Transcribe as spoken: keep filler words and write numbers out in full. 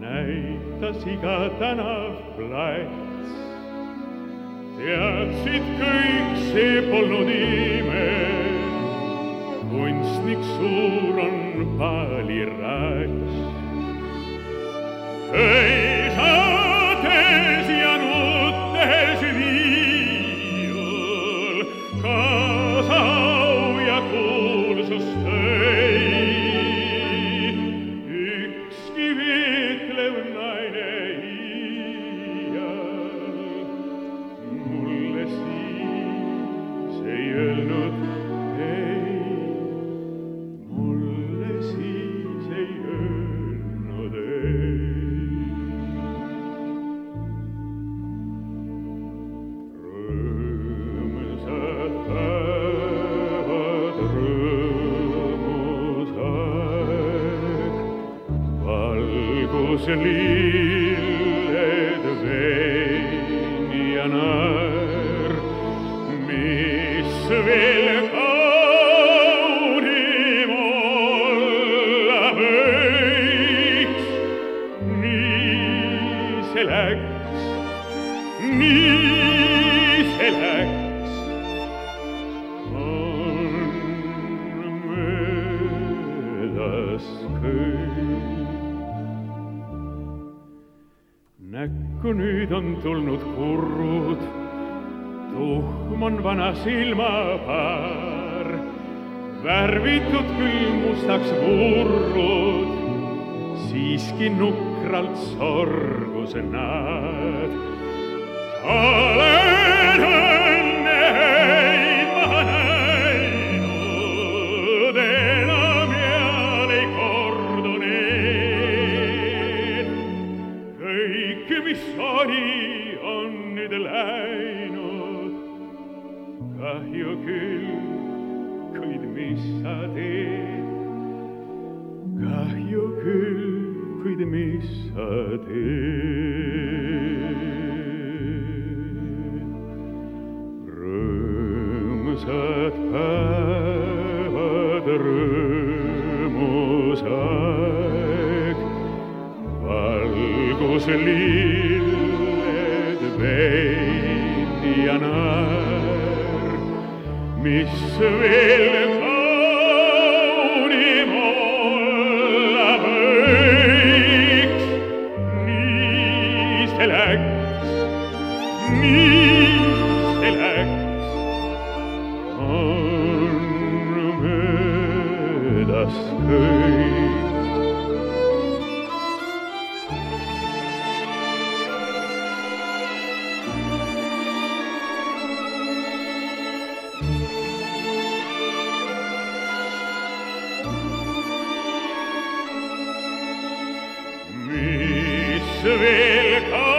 näitas iga tänav plats. Teadsid kõik, see polnud ime, kunstnik suur on paalirats. Hõisates ja nuttes viiul, kaasau ja kuulsus tõi. Ükski viitlev naine iial mulle siis ei öelnud ei, mulle siis ei öelnud ei. Rõõmsad päevad, rõõmus aeg, valguslilled vein ja naer, mis veel kaunim olla võiks. Nii see läks, nii see läks, on möödas kõik. Näkku nüüd on tulnud kurrud, tuhm on vana silmapaar, värvitud küll mustaks vurrud, siiski nukralt sorgus nad. Olen õnne ei ma näinud, enam jääl ei kordu need. Kõik, mis oli, on nüüd läinud. Kahju küll, kuid mis sa teed? Kahju küll, kuid mis sa teed? Rõõmsad päevad, rõõmus aeg, valguslilled vein ja naer, mis veel kaunim olla võiks. Nii see läks, nii see läks, on möödas kõik. Mis veel kaunim